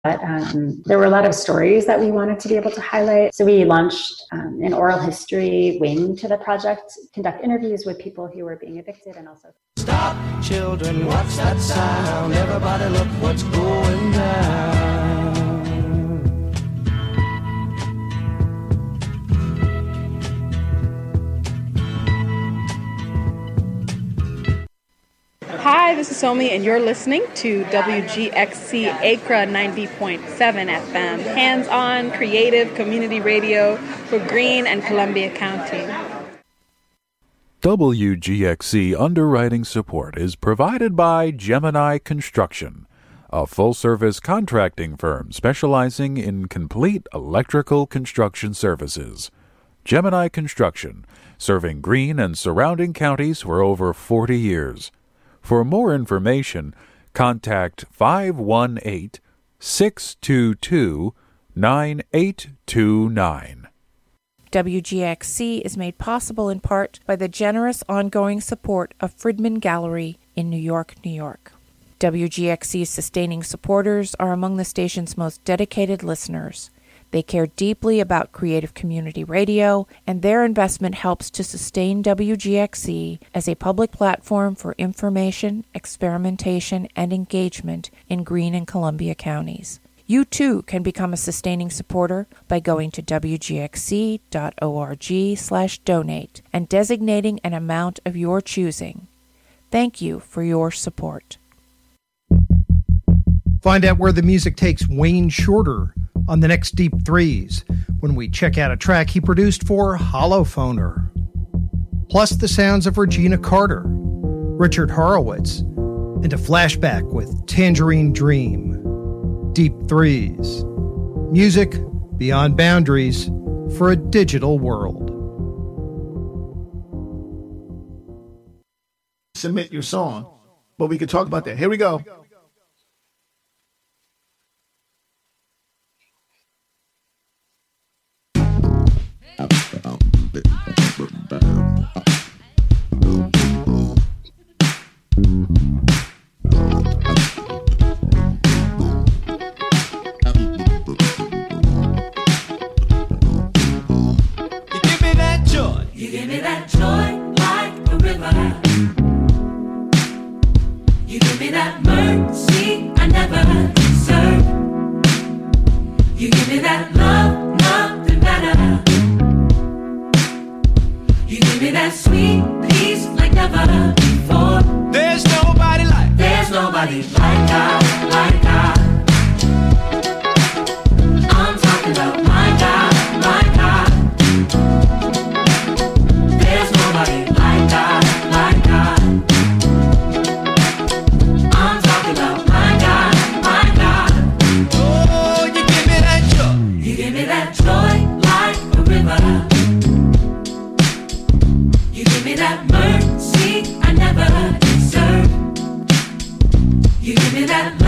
there were a lot of stories that we wanted to be able to highlight. So we launched an oral history wing to the project, conduct interviews with people who were being evicted and also... Stop, children, what's that sound? Everybody look what's going down. Hi, this is Somi, and you're listening to WGXC Acra 90.7 FM, hands-on, creative community radio for Greene and Columbia County. WGXC underwriting support is provided by Gemini Construction, a full-service contracting firm specializing in complete electrical construction services. Gemini Construction, serving Greene and surrounding counties for over 40 years. For more information, contact 518-622-9829. WGXC is made possible in part by the generous ongoing support of Friedman Gallery in New York, New York. WGXC's sustaining supporters are among the station's most dedicated listeners. They care deeply about creative community radio, and their investment helps to sustain WGXC as a public platform for information, experimentation, and engagement in Greene and Columbia counties. You too can become a sustaining supporter by going to wgxc.org/donate and designating an amount of your choosing. Thank you for your support. Find out where the music takes Wayne Shorter on the next Deep Threes when we check out a track he produced for Hollophoner. Plus the sounds of Regina Carter, Richard Horowitz, and a flashback with Tangerine Dream. Deep Threes. Music beyond boundaries for a digital world. Submit your song, but we could talk about that. Here we go. You give me that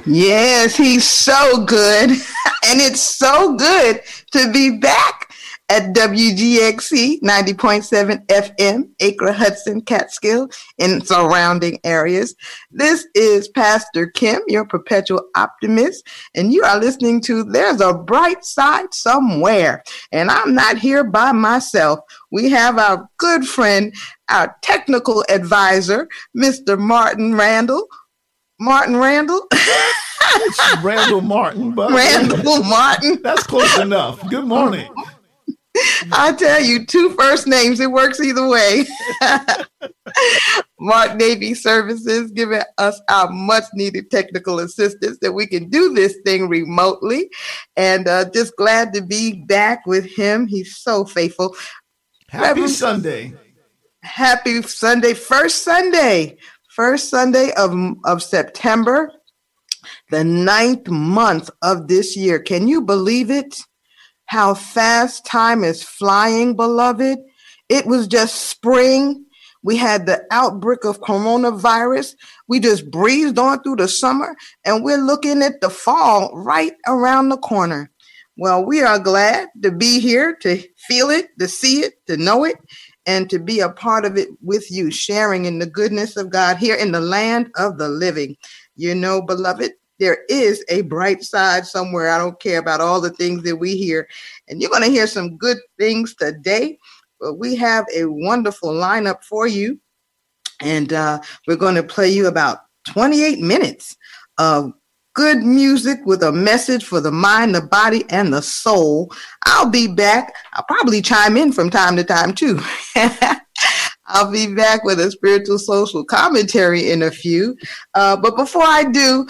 Yes, he's so good. And it's so good to be back at WGXC 90.7 FM, Acre, Hudson, Catskill, and surrounding areas. This is Pastor Kim, your perpetual optimist, and you are listening to There's a Bright Side Somewhere. And I'm not here by myself. We have our good friend, our technical advisor, Mr. Martin Randall. Martin Randall? It's Randall Martin. But Randall Martin. That's close enough. Good morning. I tell you, 2 first names, it works either way. Mark Navy Services giving us our much needed technical assistance that we can do this thing remotely. And just glad to be back with him. He's so faithful. Happy Sunday. Happy Sunday. First Sunday of September, the 9th month of this year. Can you believe it? How fast time is flying, beloved. It was just spring. We had the outbreak of coronavirus. We just breezed on through the summer, and we're looking at the fall right around the corner. Well, we are glad to be here, to feel it, to see it, to know it, and to be a part of it with you, sharing in the goodness of God here in the land of the living. You know, beloved, there is a bright side somewhere. I don't care about all the things that we hear. And you're going to hear some good things today. But we have a wonderful lineup for you. And we're going to play you about 28 minutes of good music with a message for the mind, the body, and the soul. I'll be back. I'll probably chime in from time to time, too. I'll be back with a spiritual social commentary in a few. But before I do,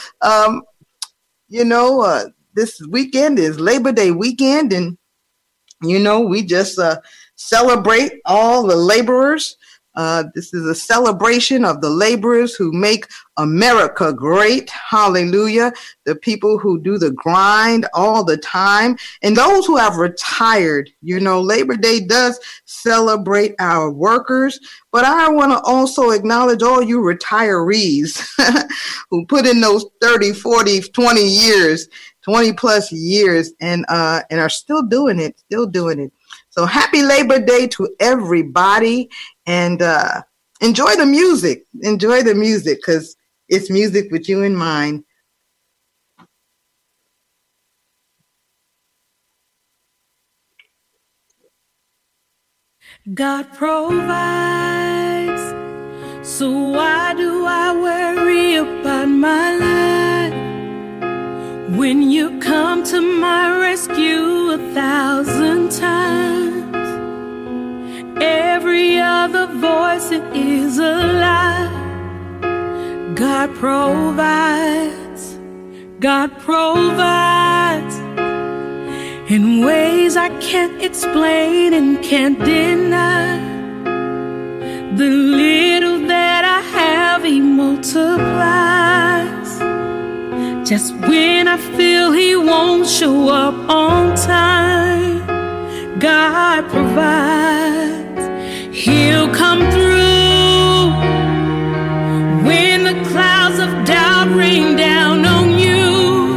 this weekend is Labor Day weekend. And, we just celebrate all the laborers. This is a celebration of the laborers who make America great. Hallelujah. The people who do the grind all the time. And those who have retired. Labor Day does celebrate our workers. But I want to also acknowledge all you retirees who put in those 30, 40, 20 years, 20 plus years and are still doing it. So happy Labor Day to everybody, and enjoy the music. Enjoy the music, because it's music with you in mind. God provides, so why do I worry about my life? When you come to my rescue 1,000 times, every other voice, it is a lie. God provides in ways I can't explain and can't deny. The little that I have, He multiplies. Just when I feel He won't show up on time, God provides. He'll come through when the clouds of doubt rain down on you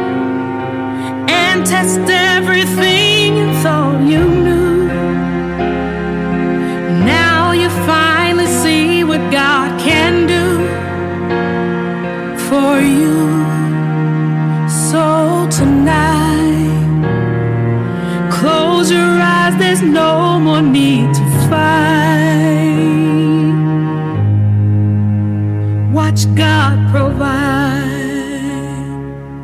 and test everything you thought you knew. Now you finally see what God can do for you. So tonight, close your eyes, there's no more need to fight. Watch God provide.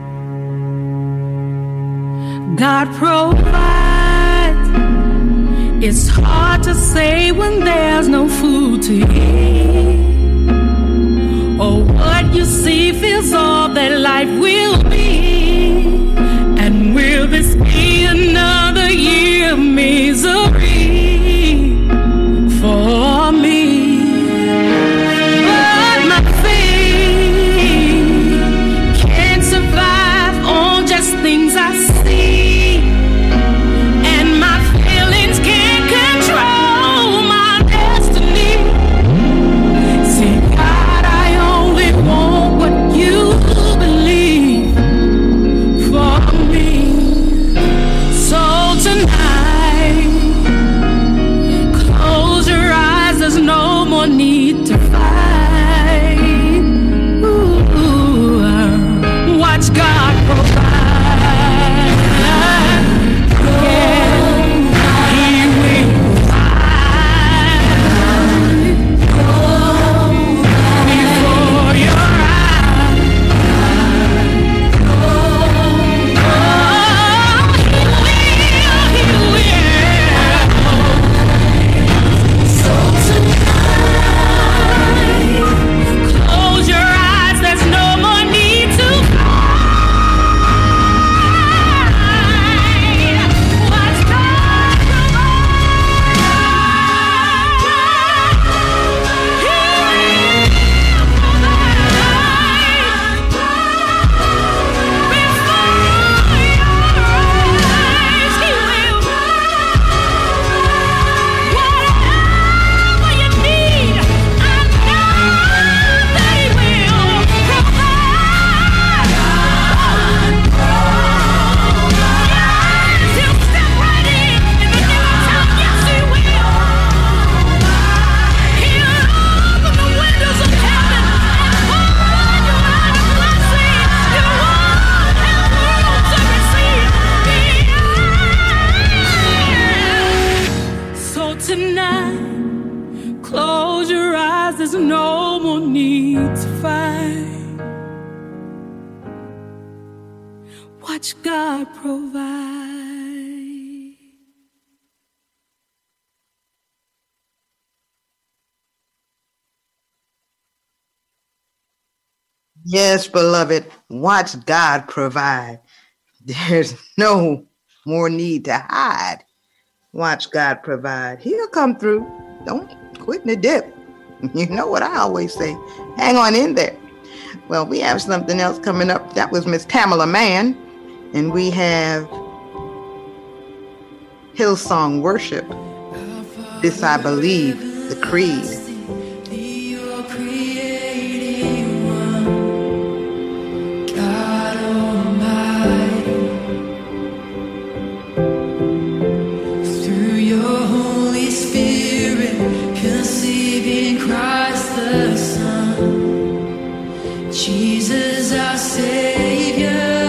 God provides. It's hard to say when there's no food to eat, or what you see feels all that life will be. And will this be another year of misery for me? But my faith can't survive on just things I see, and my feelings can't control my destiny. See, God, I only want what you believe. watch God provide. Yes, beloved, watch God provide. There's no more need to hide. Watch God provide. He'll come through. Don't quit in the dip. You know what I always say. Hang on in there. Well, we have something else coming up. That was Miss Tamala Mann. And we have Hillsong Worship. This I Believe, the Creed. Jesus, our Savior.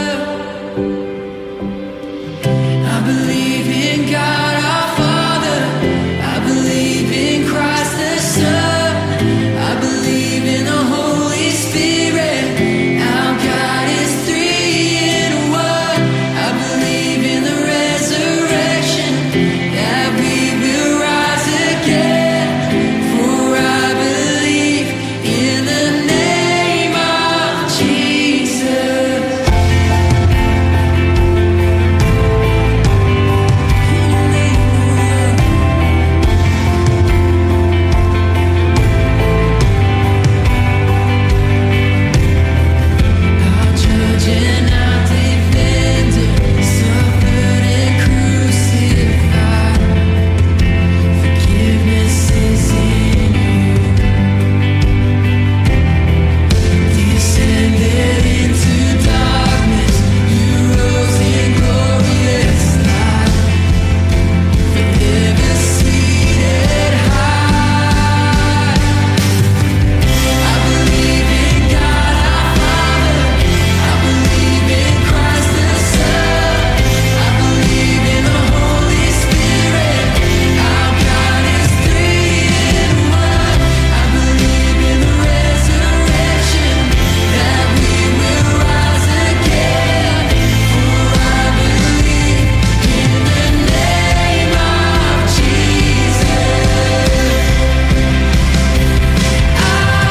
I believe in God, our Father. I believe in Christ the Son. I believe in the Holy Spirit. Our God is 3 in 1. I believe in the resurrection, that we will rise again. For I believe in the name of Jesus. Our judge and our defender suffered and crucified. Forgiveness is in you. Descended into darkness, you rose in glorious light. Forever seated high. I believe in God our Father. I believe in Christ the Son. I believe in the Holy Spirit. Our God is 3 in 1. I believe in the resurrection, that we will rise again. For I believe in the name of Jesus. I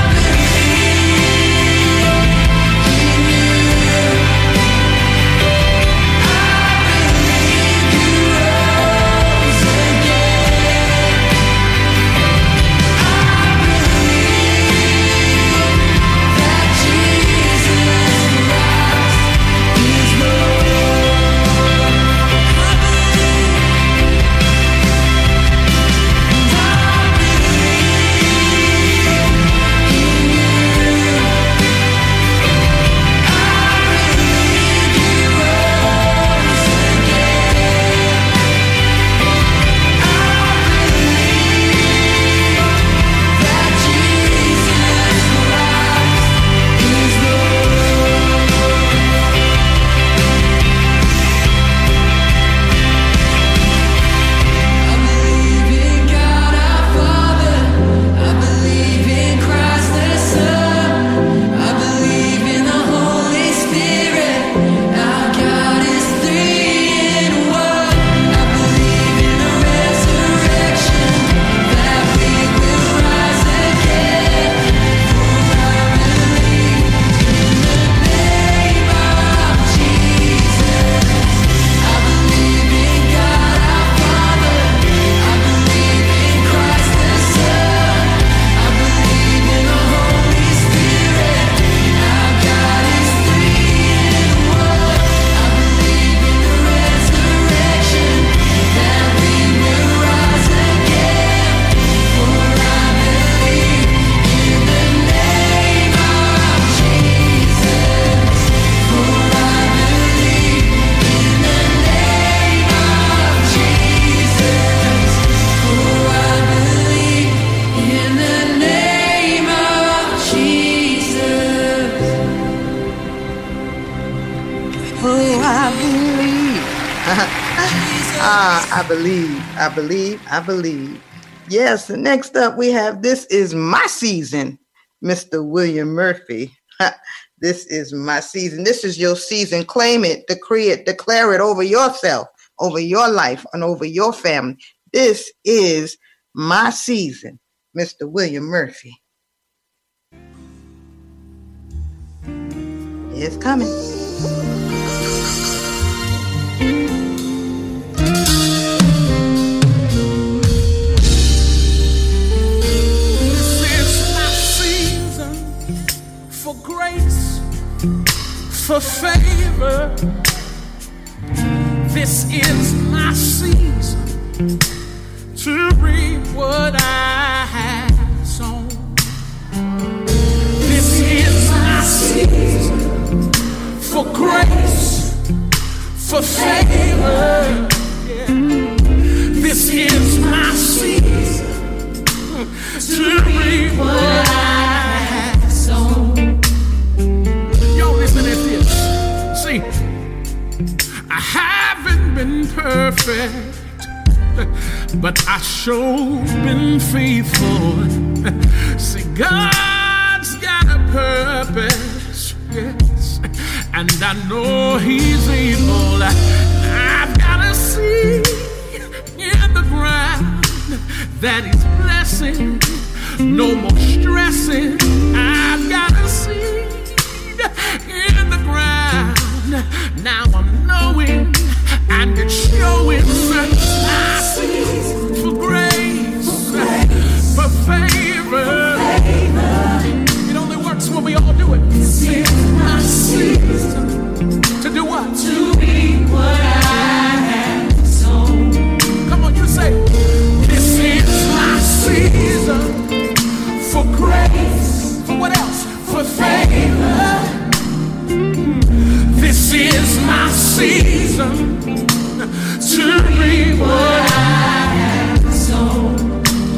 believe in God our Father. I believe in Christ the Son. I believe in the Holy Spirit. Our God is 3 in 1. I believe in the resurrection, that we will rise again. For I believe in the name of Jesus. I believe in God our Father. I believe in Christ the Son. I believe in the Holy Spirit. Our God is 3 in 1. I believe in the resurrection, that we will rise again. For I believe in the name of Jesus. For I believe in the name of Jesus. For I believe in the name of Jesus. Oh, I believe. I believe. Yes, and next up we have This Is My Season, Mr. William Murphy. This is my season. This is your season. Claim it, decree it, declare it over yourself, over your life, and over your family. This is my season. Mr. William Murphy. It's coming. Grace, for favor. This is my season to reap what I have sown. This is my season for grace, for favor. Yeah. This is my season to reap what I have sown. Listen at this. See, I haven't been perfect, but I sure been faithful. See, God's got a purpose, yes, and I know He's able. I've got a seed in the ground that He's blessing. No more stressing. I've got a seed in the ground. Now I'm knowing and it's showing my season for grace, for favor. It only works when we all do it. This is my season to do what? To be what I have sown. Come on, you say, this is my season for grace. For what else? For favor. This is my season to reap what I have sown.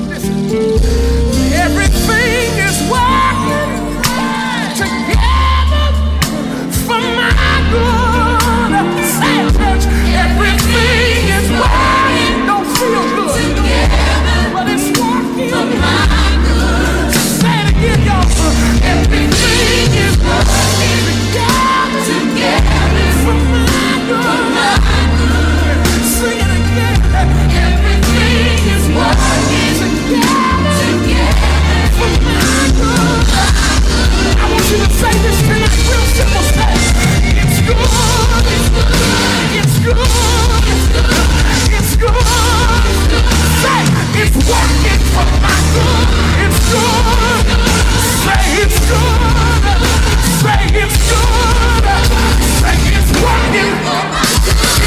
Everything is working together for my good. Say, church, everything is working. Don't feel good together, but it's working for my good. Say it again, y'all. Everything is working together for my good. Sing it again. Everything is working together for my good. I want you to say this tonight, real simple. Say, it's good. It's good. It's good. Say, it's working for my good. It's good. Say it's good. Say it's good. Say it's working for my good.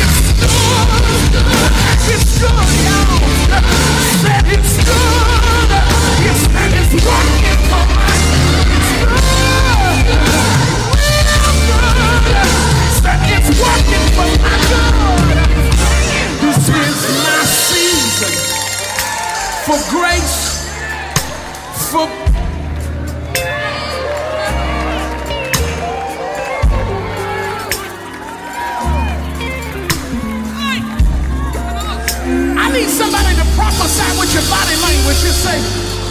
It's good, y'all. Say it's good. It's working for my good. It's good. Say it's working for my good. This is my season for grace, for I need somebody to prophesy with your body language. You say,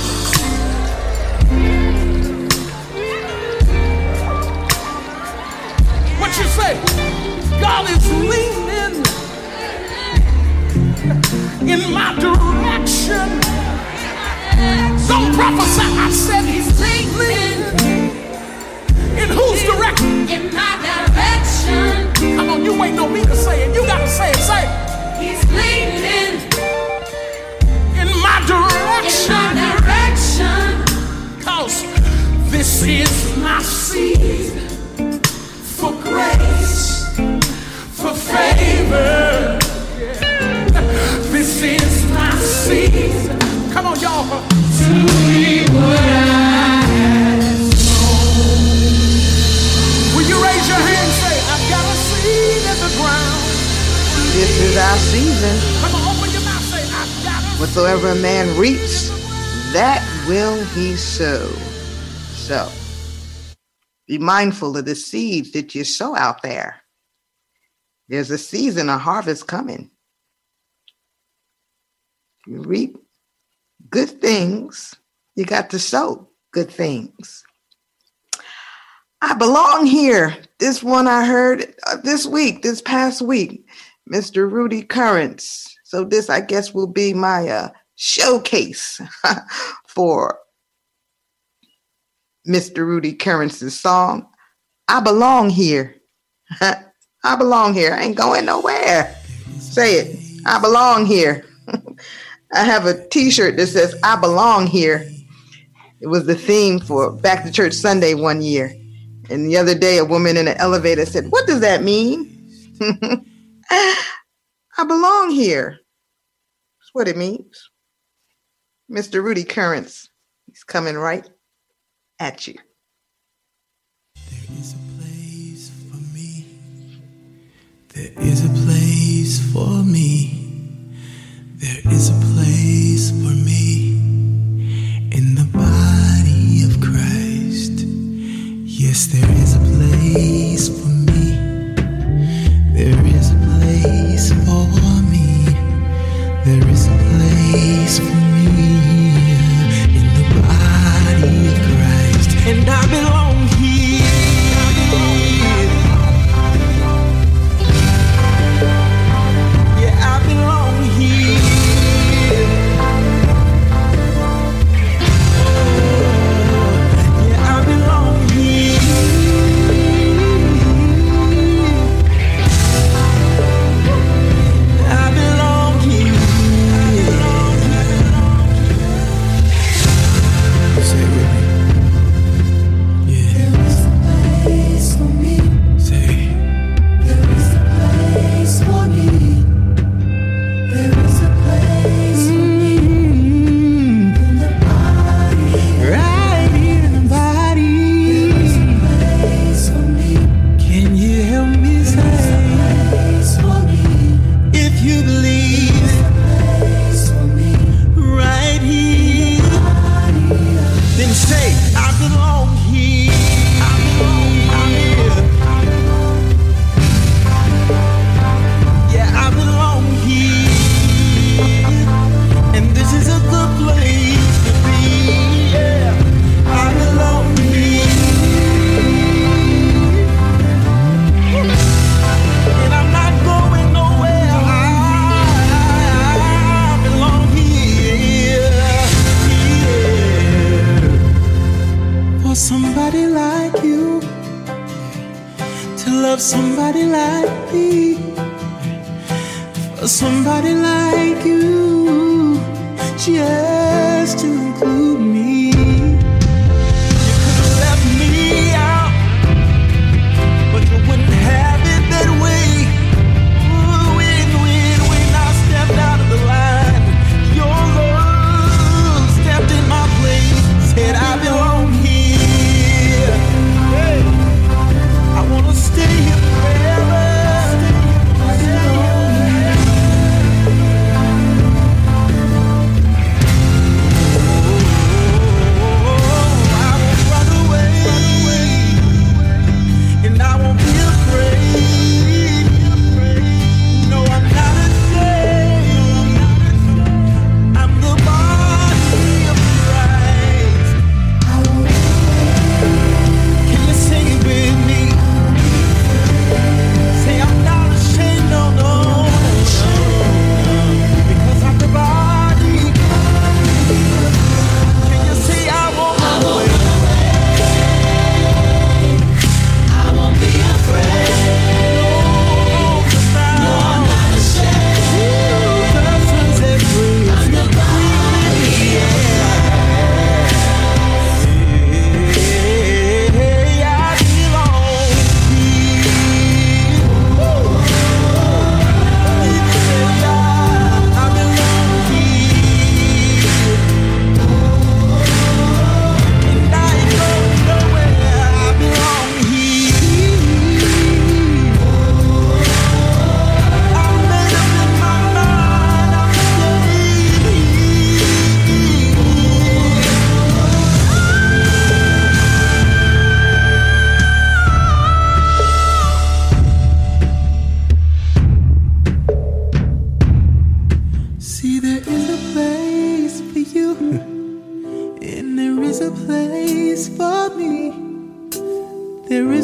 what you say? God is leaning in my direction. Don't prophesy. I said He's leaning. In whose direction? In my direction. Come on, you ain't no me to say it. You gotta say it. Say it. He's leaning in my direction. In my direction. 'Cause this is my season for grace, for favor. This is my season. Come on, y'all. To be what I have sown. Will you raise your hand and say, I've got a seed in the ground? This is our season. Come on, open your mouth, say, I've got a Whatsoever a man reaps, that will he sow. So, be mindful of the seeds that you sow out there. There's a season, a harvest coming. You reap good things, you got to sow good things. I belong here. This one I heard this past week, Mr. Rudy Currence. So this, I guess, will be my showcase for Mr. Rudy Currence's song, I Belong Here. I belong here. I ain't going nowhere. Say it. I belong here. I have a t-shirt that says, I belong here. It was the theme for Back to Church Sunday one year. And the other day, a woman in an elevator said, what does that mean? I belong here. That's what it means. Mr. Rudy Currence, he's coming right at you. There is a place for me. There is a place for me. There is a place for me in the body of Christ. Yes, there is a place for me. There is a place for me. There is a place for me in the body of Christ. And I belong here. Yeah, I belong here. Yeah, I belong here. I belong here. Say it with me. Yeah. There is a place for me. Say. There is a place for me. There is a place for me in the body. Right here in the body. There is a place for me. Can you help me say? There is a place for me. If you believe. There is a place for me. Right here. Then say, I belong here. I belong here. Yeah, I belong here. And this is a good place to be. Yeah, I belong here. And I'm not going nowhere. I belong here. Yeah. For somebody like you to love somebody like me. For somebody like you just to include me. You could have left me out, but you wouldn't have it that way. Ooh, when I stepped out of the line, your love stepped in my place, said I belong here. Hey, I wanna stay here forever. I belong here.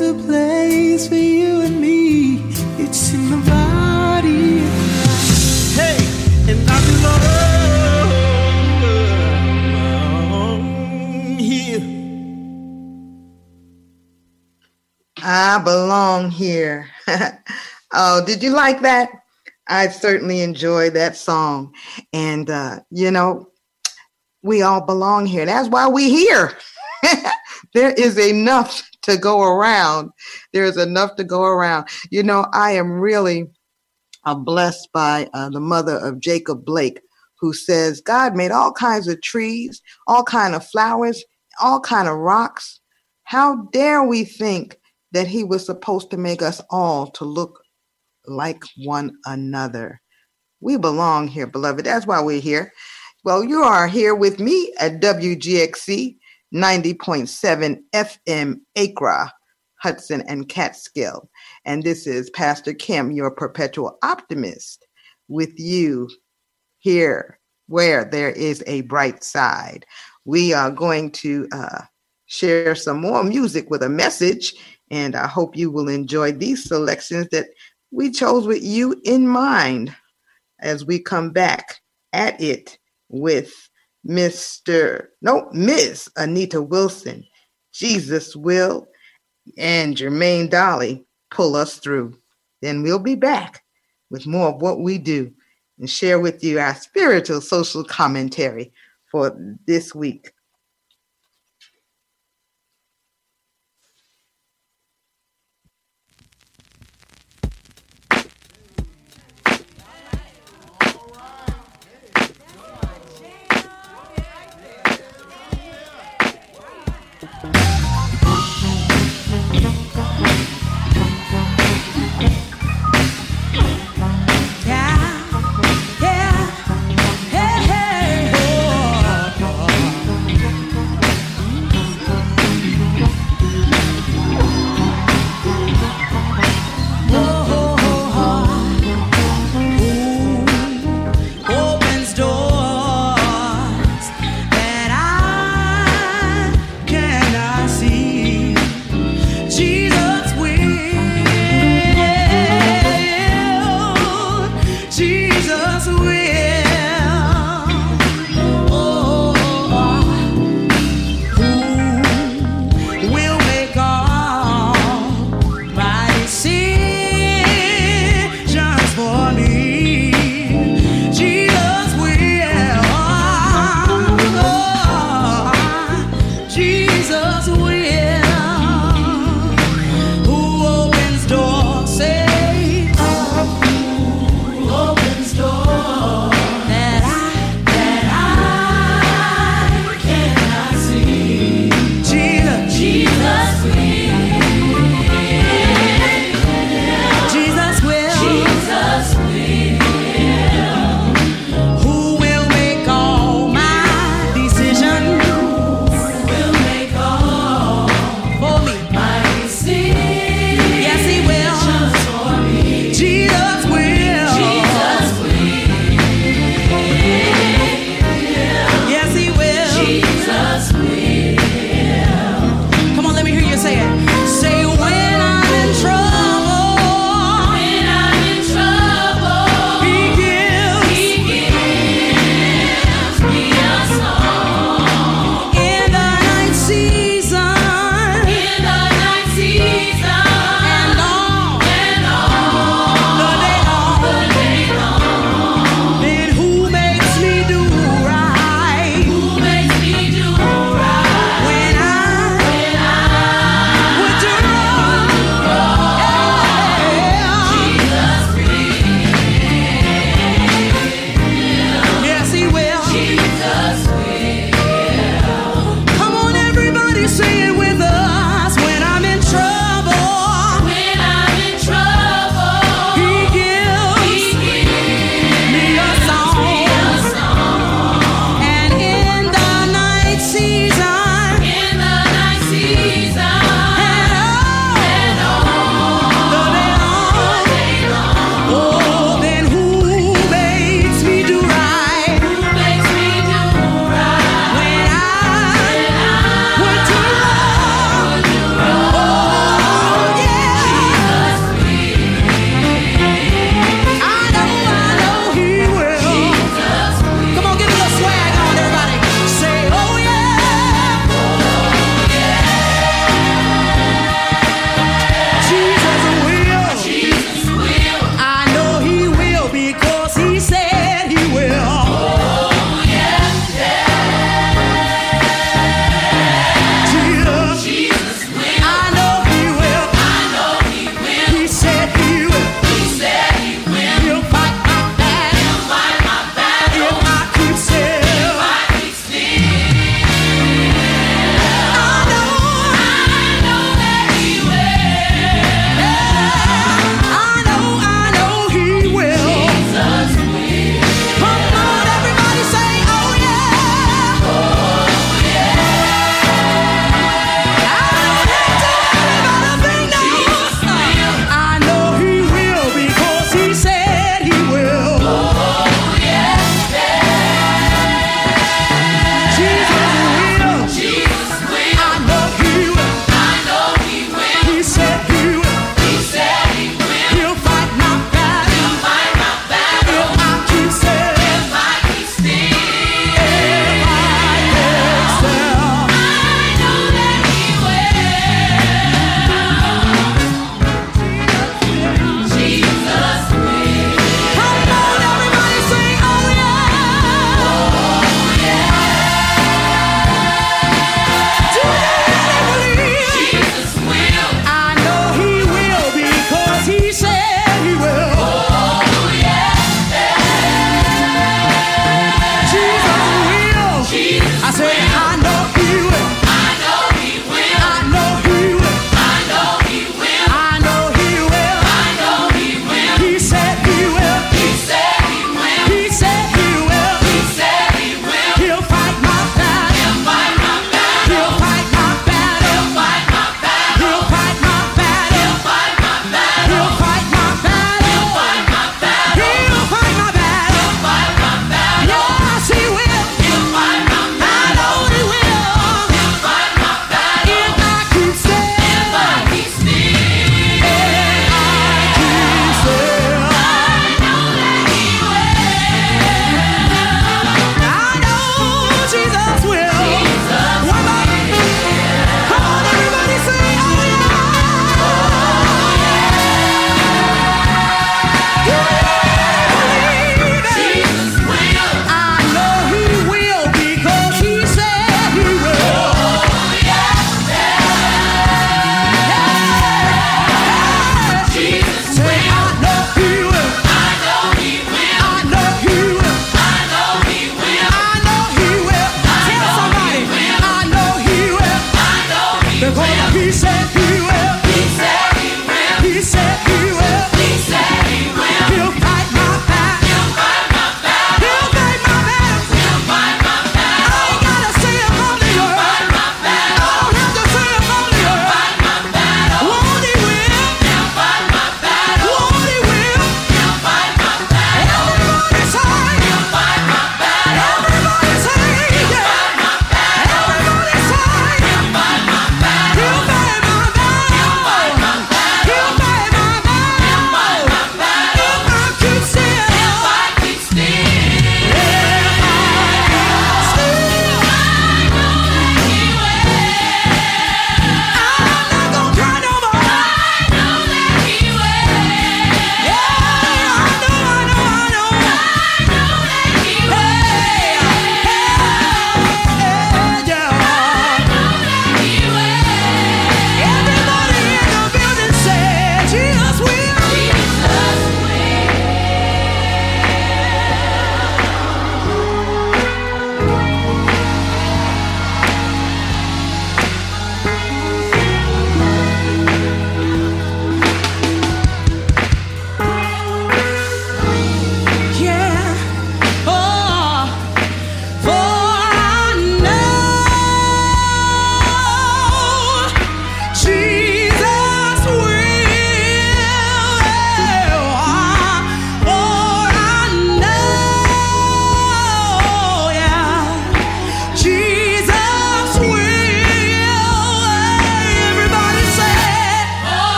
there's a place for you and me. It's in the body. Hey, and I belong here. I belong here. Oh, did you like that? I certainly enjoyed that song. And, we all belong here. That's why we're here. There is enough to go around. There is enough to go around. I am really blessed by the mother of Jacob Blake, who says God made all kinds of trees, all kinds of flowers, all kinds of rocks. How dare we think that he was supposed to make us all to look like one another? We belong here, beloved. That's why we're here. Well, you are here with me at WGXC 90.7 FM Accra, Hudson and Catskill. And this is Pastor Kim, your perpetual optimist, with you here where there is a bright side. We are going to share some more music with a message, and I hope you will enjoy these selections that we chose with you in mind as we come back at it with Miss Anita Wilson, Jesus Will, and Jermaine Dolly, Pull Us Through. Then we'll be back with more of what we do and share with you our spiritual social commentary for this week.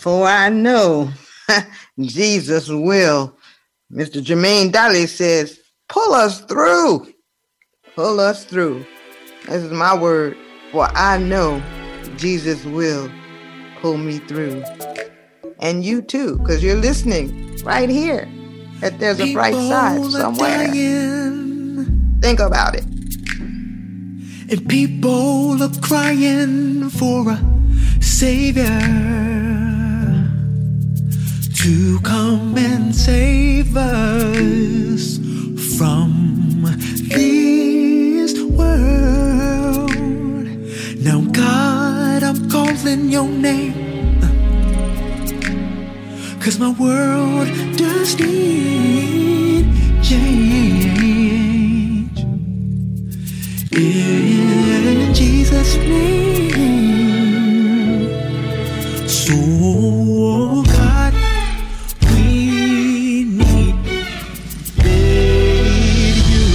For I know Jesus will. Mr. Jermaine Dolly says, pull us through. Pull us through. This is my word. For I know Jesus will pull me through. And you too, because you're listening right here. That there's a bright side somewhere. Think about it. And people are crying for a savior to come and save us from this world. Now, God, I'm calling your name, 'cause my world does need change. In Jesus' name. So, God, we need you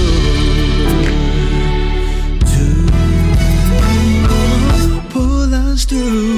to pull us through.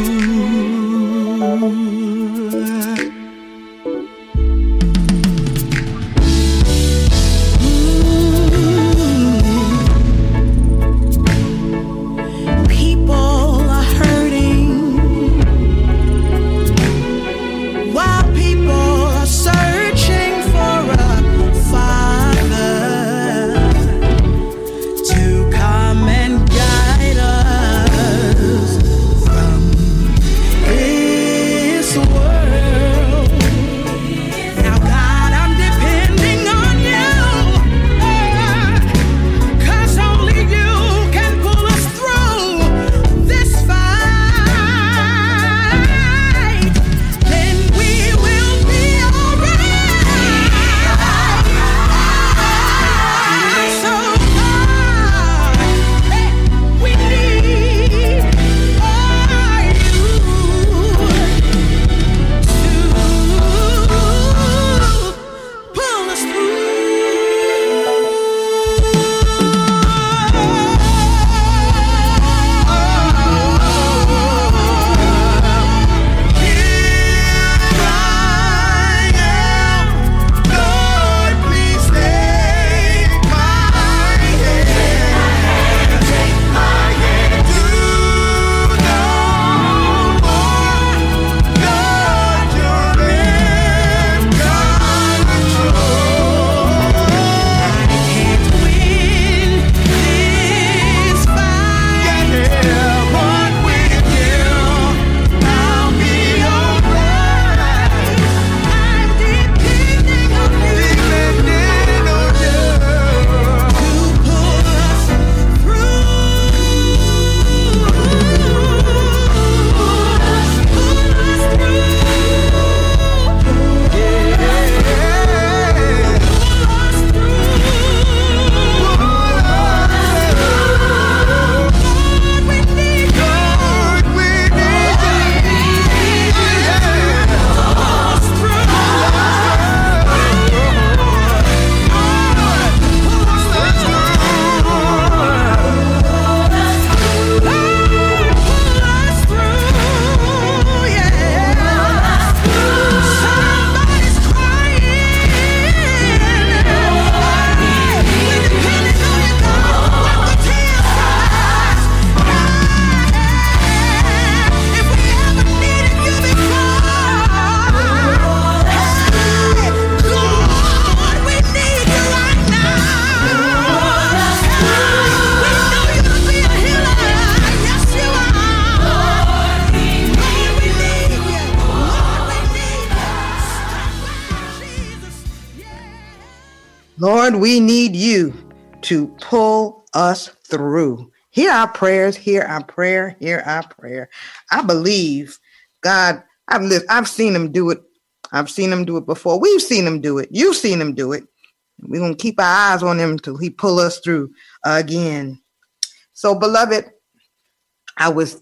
Lord, we need you to pull us through. Hear our prayers, hear our prayer, hear our prayer. I believe God, I've seen him do it. I've seen him do it before. We've seen him do it. You've seen him do it. We're going to keep our eyes on him until he pull us through again. So, beloved, I was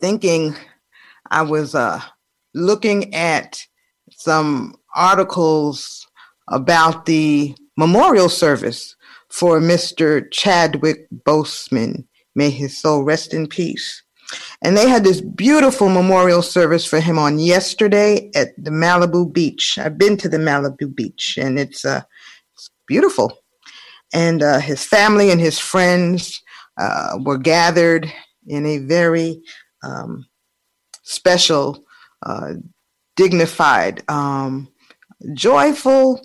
looking at some articles about the memorial service for Mr. Chadwick Boseman. May his soul rest in peace. And they had this beautiful memorial service for him on yesterday at the Malibu Beach. I've been to the Malibu Beach, and it's beautiful. And his family and his friends were gathered in a very special, dignified, joyful,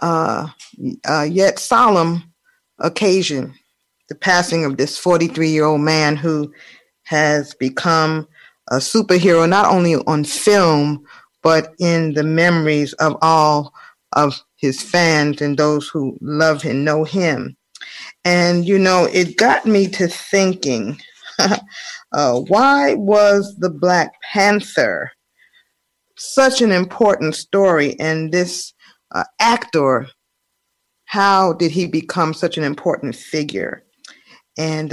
yet solemn occasion. The passing of this 43-year-old man who has become a superhero, not only on film, but in the memories of all of his fans and those who love and know him. And, you know, it got me to thinking, why was the Black Panther such an important story? And this actor, how did he become such an important figure? And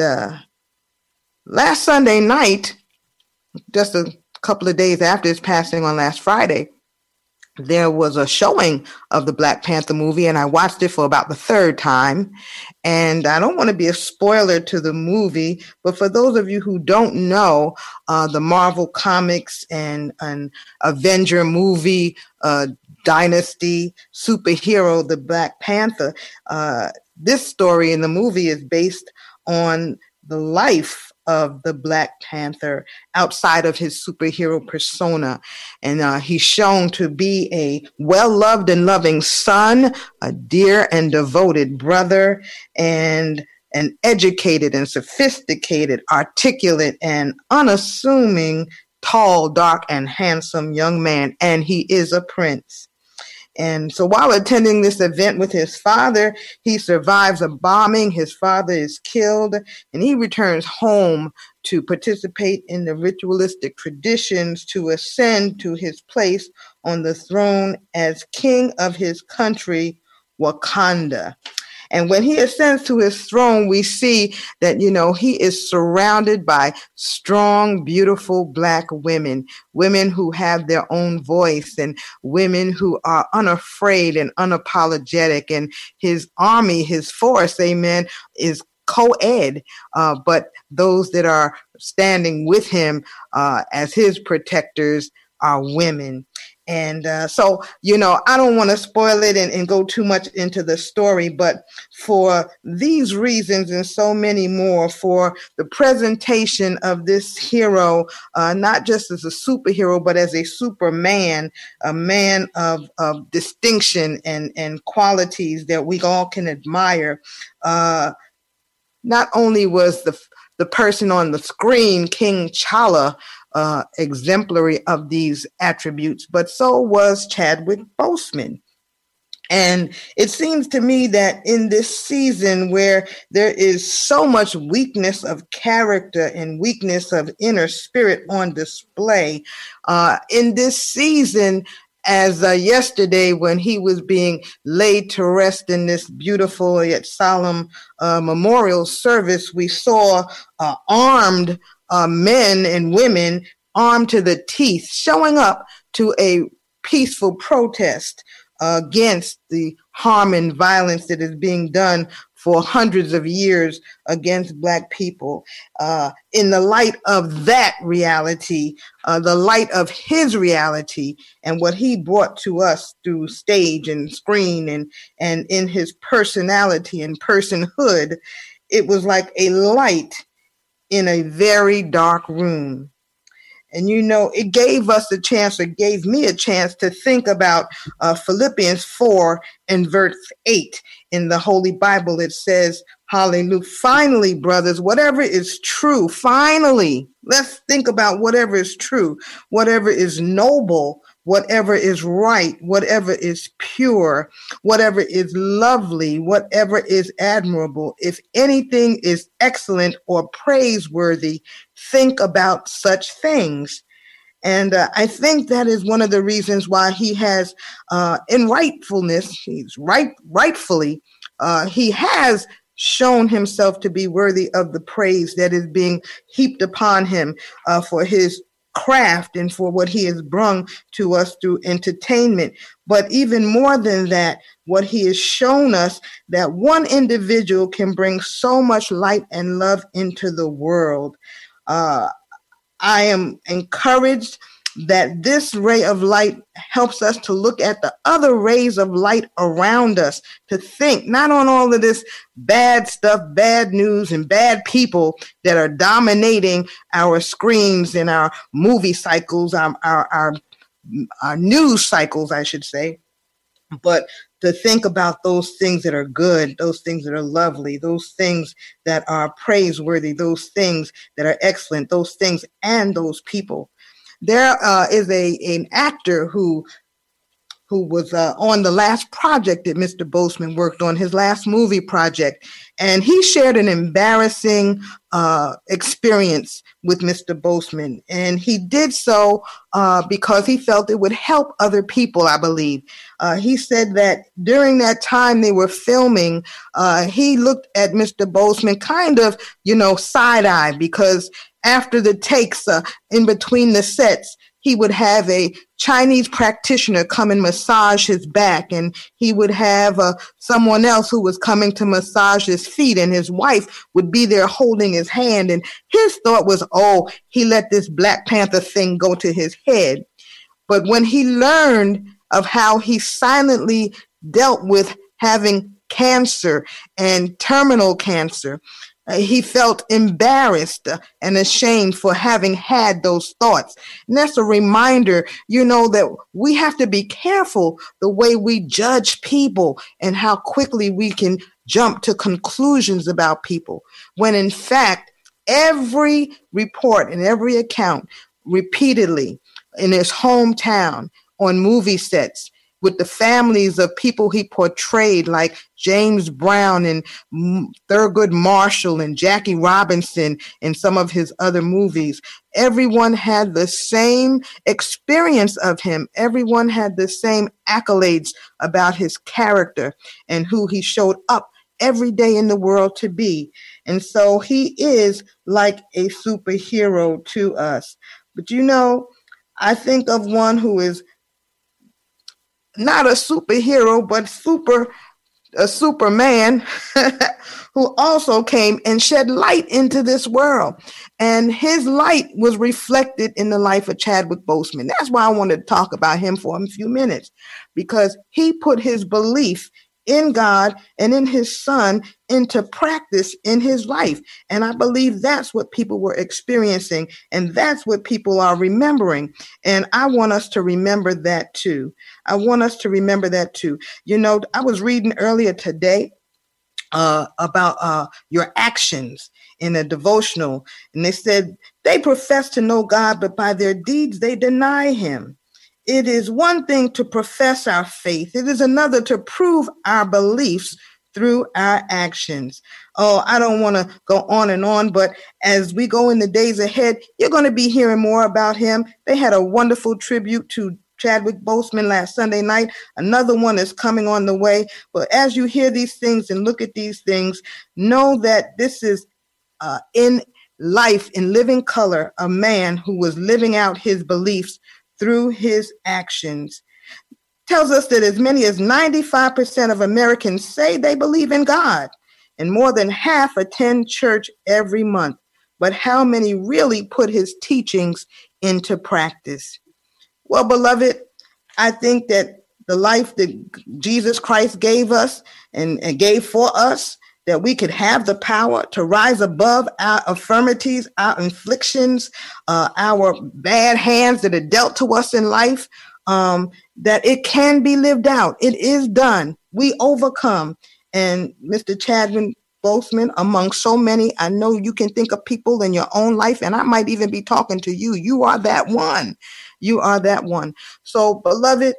last Sunday night, just a couple of days after his passing on last Friday, there was a showing of the Black Panther movie, and I watched it for about the third time. And I don't want to be a spoiler to the movie, but for those of you who don't know, the Marvel Comics and Avenger movie dynasty superhero, the Black Panther, this story in the movie is based on the life of the Black Panther outside of his superhero persona. And he's shown to be a well-loved and loving son, a dear and devoted brother, and an educated and sophisticated, articulate and unassuming, tall, dark, and handsome young man. And he is a prince. And so while attending this event with his father, he survives a bombing. His father is killed, and he returns home to participate in the ritualistic traditions to ascend to his place on the throne as king of his country, Wakanda. And when he ascends to his throne, we see that, you know, he is surrounded by strong, beautiful Black women, women who have their own voice and women who are unafraid and unapologetic. And his army, his force, amen, is co-ed, but those that are standing with him as his protectors are women. And so, you know, I don't want to spoil it and go too much into the story, but for these reasons and so many more, for the presentation of this hero, not just as a superhero, but as a Superman, a man of distinction and qualities that we all can admire. Not only was the person on the screen, King T'Challa, exemplary of these attributes, but so was Chadwick Boseman. And it seems to me that in this season where there is so much weakness of character and weakness of inner spirit on display, in this season, as yesterday when he was being laid to rest in this beautiful yet solemn memorial service, we saw armed men and women armed to the teeth showing up to a peaceful protest against the harm and violence that is being done for hundreds of years against Black people. In the light of that reality, the light of his reality and what he brought to us through stage and screen and in his personality and personhood, it was like a light in a very dark room. And, you know, it gave us a chance, or gave me a chance to think about Philippians 4 and verse 8 in the Holy Bible. It says, hallelujah, finally, brothers, whatever is true, finally, let's think about whatever is true, whatever is noble, whatever is right, whatever is pure, whatever is lovely, whatever is admirable, if anything is excellent or praiseworthy, think about such things. And I think that is one of the reasons why he has, in rightfulness, rightfully, he has shown himself to be worthy of the praise that is being heaped upon him for his craft and for what he has brung to us through entertainment. But even more than that, what he has shown us, that one individual can bring so much light and love into the world. I am encouraged that this ray of light helps us to look at the other rays of light around us, to think not on all of this bad stuff, bad news, and bad people that are dominating our screens and our movie cycles, our news cycles, I should say, but to think about those things that are good, those things that are lovely, those things that are praiseworthy, those things that are excellent, those things and those people. There is an actor who was on the last project that Mr. Boseman worked on, his last movie project, and he shared an embarrassing experience with Mr. Boseman, and he did so because he felt it would help other people, I believe. He said that during that time they were filming, he looked at Mr. Boseman kind of, side-eye, because after the takes, in between the sets, he would have a Chinese practitioner come and massage his back, and he would have someone else who was coming to massage his feet, and his wife would be there holding his hand. And his thought was, oh, he let this Black Panther thing go to his head. But when he learned of how he silently dealt with having cancer and terminal cancer, he felt embarrassed and ashamed for having had those thoughts. And that's a reminder, that we have to be careful the way we judge people and how quickly we can jump to conclusions about people, when in fact, every report and every account repeatedly in his hometown, on movie sets, with the families of people he portrayed, like James Brown and Thurgood Marshall and Jackie Robinson in some of his other movies. Everyone had the same experience of him. Everyone had the same accolades about his character and who he showed up every day in the world to be. And so he is like a superhero to us. But I think of one who is not a superhero, but a Superman who also came and shed light into this world. And his light was reflected in the life of Chadwick Boseman. That's why I wanted to talk about him for a few minutes, because he put his belief in God and in his son into practice in his life. And I believe that's what people were experiencing, and that's what people are remembering. And I want us to remember that too. I was reading earlier today about your actions in a devotional, and they said they profess to know God, but by their deeds they deny him. It is one thing to profess our faith. It is another to prove our beliefs through our actions. Oh, I don't want to go on and on, but as we go in the days ahead, you're going to be hearing more about him. They had a wonderful tribute to Chadwick Boseman last Sunday night. Another one is coming on the way. But as you hear these things and look at these things, know that this is in life, in living color, a man who was living out his beliefs through his actions. Tells us that as many as 95% of Americans say they believe in God, and more than half attend church every month. But how many really put his teachings into practice? Well, beloved, I think that the life that Jesus Christ gave us and gave for us, that we could have the power to rise above our infirmities, our inflictions, our bad hands that are dealt to us in life, that it can be lived out. It is done. We overcome. And Mr. Chadwick Boseman, among so many, I know you can think of people in your own life, and I might even be talking to you. You are that one. You are that one. So, beloved,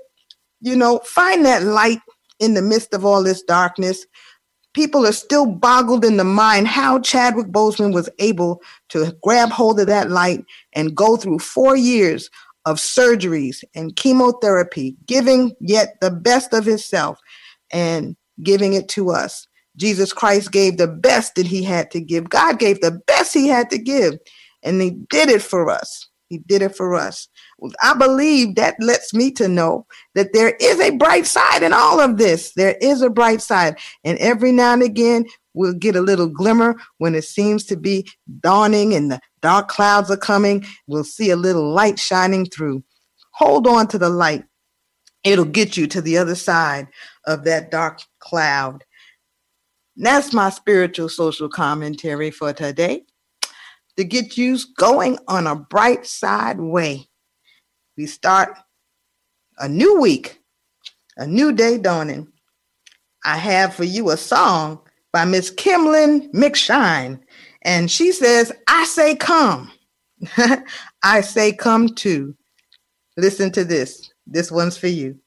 find that light in the midst of all this darkness. People are still boggled in the mind how Chadwick Boseman was able to grab hold of that light and go through 4 years of surgeries and chemotherapy, giving yet the best of himself and giving it to us. Jesus Christ gave the best that he had to give. God gave the best he had to give, and he did it for us. He did it for us. I believe that lets me to know that there is a bright side in all of this. There is a bright side. And every now and again, We'll get a little glimmer when it seems to be dawning and the dark clouds are coming. We'll see a little light shining through. Hold on to the light. It'll get you to the other side of that dark cloud. That's my spiritual social commentary for today, to get you going on a bright side way. We start a new week, a new day dawning. I have for you a song by Miss Kimlin McShine, and she says, I say come. I say come too. Listen to this. This one's for you.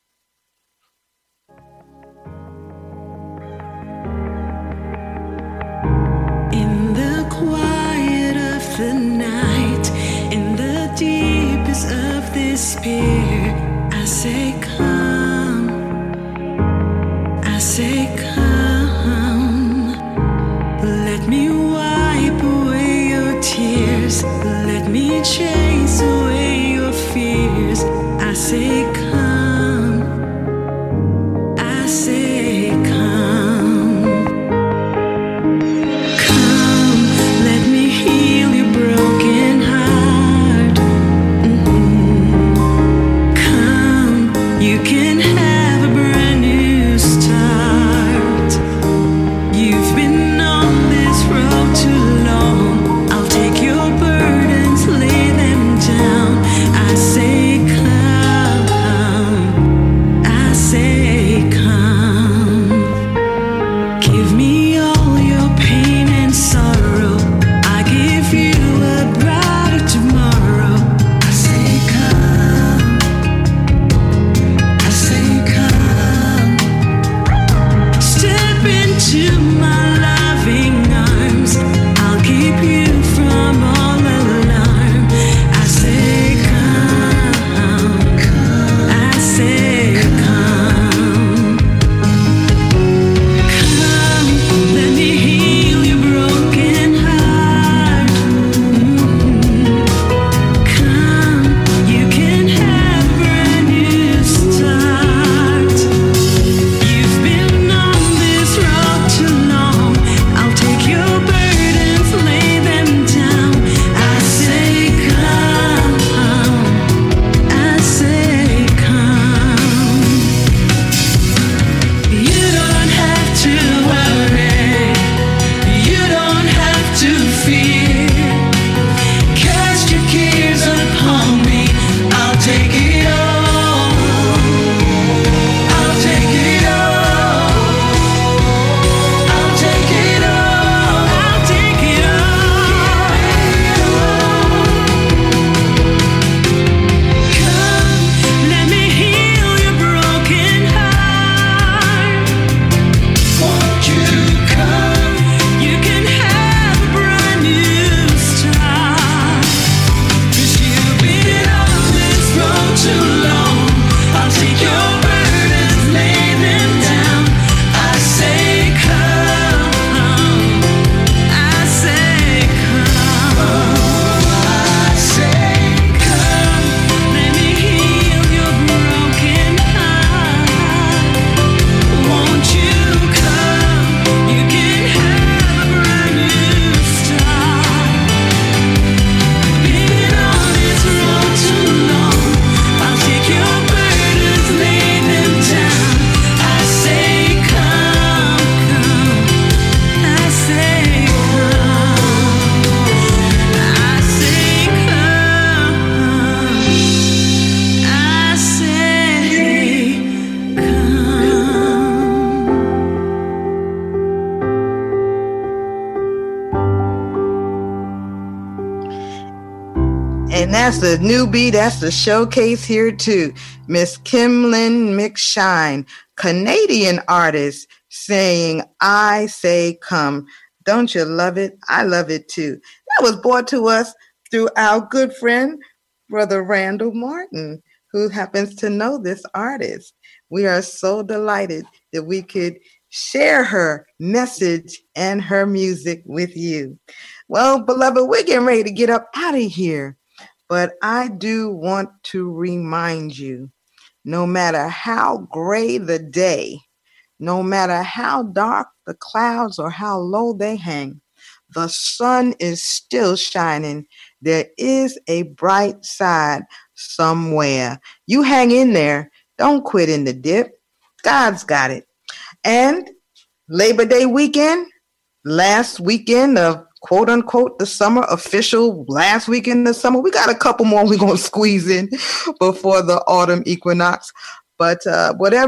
In the quiet of the night, in the deepest of despair, I say come. I say come. Let me wipe away your tears. Let me chase away your fears. I say come. I say come. Come, let me heal your broken heart. Come, you can have a brand new start. You've been on this road too long. I'll take your burdens, lay them down. I say come. I say come. Give me all your pain and sorrow. I give you a brighter tomorrow. I say come. I say come. Step into my loving arms. I'll keep you from all alarm. I say come. I say come. Come, let me heal your broken heart. Come, you can have a brand new start. You've been on this road too long. I'll take your burdens, lay them down. I say come. I say come. You don't have to worry. You don't have to fear. Cast your cares upon me. I'll take it all. I'll take it all. I'll take it all. I'll take it all. Come, let me heal your broken heart. Won't you come? You can have a brand new start. 'Cause you've been on this road too long. I'll take your burdens, lay them down. I say come. I say come. I say come. Let me heal your broken heart. Won't you come? You can have a brand new start. Been on this road too long. I'll take your burdens, lay them down. I say come, come. I say come. I say come. I say come. And that's the newbie. That's the showcase here too. Miss Kimlin McShine, Canadian artist, saying, I say come. Don't you love it? I love it too. That was brought to us through our good friend, Brother Randall Martin, who happens to know this artist. We are so delighted that we could share her message and her music with you. Well, beloved, we're getting ready to get up out of here. But I do want to remind you, no matter how gray the day, no matter how dark the clouds or how low they hang, the sun is still shining. There is a bright side somewhere. You hang in there. Don't quit in the dip. God's got it. And Labor Day weekend, last weekend of quote unquote the summer, official last weekend of summer. We got a couple more we're going to squeeze in before the autumn equinox. But whatever